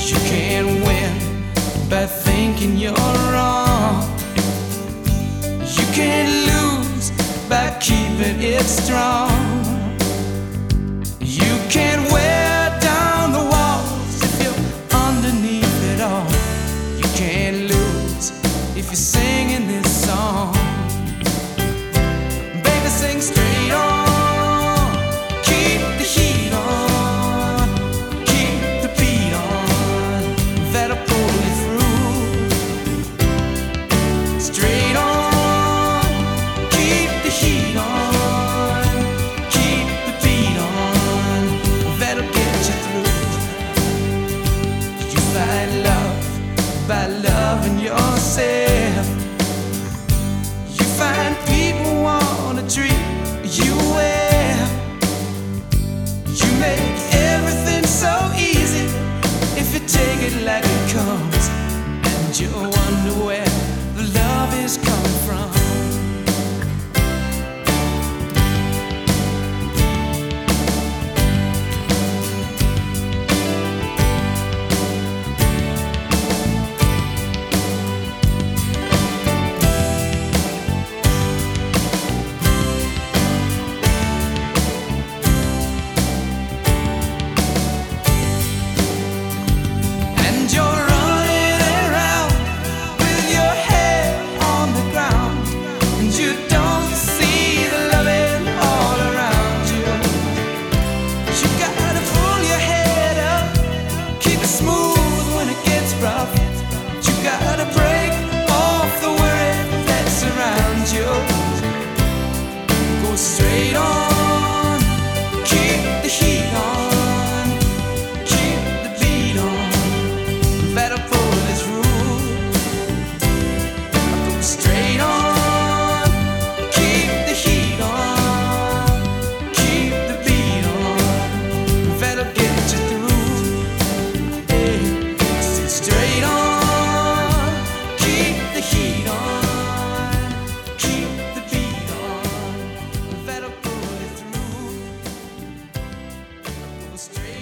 You can't win by thinking you're wrong. You can't lose by keeping it strong. You can't wear down the walls if you're underneath it all. You can't lose if you're singing this song. Baby, sing straight on. Keep the heat on. Keep the beat on. That'll pull you through. Straight on. Keep the heat on. Keep the beat on. That'll get you through. You find love by loving yourself. You find people wanna treat you well. You make everything so easy if you take it like it comes. And you wonder where the love is coming from. And you're running around with your head on the ground, and you don't see the loving all around you. You gotta pull your head up, keep it smooth when it gets rough. You gotta break off the worry that surrounds you. Go straight on, keep the heat on, keep the beat on. Better pull this rule. Go straight on, keep the heat on, keep the beat on. That'll get you through. Hey, stay straight on, keep the heat on, keep the beat on. That'll pull you through. Go straight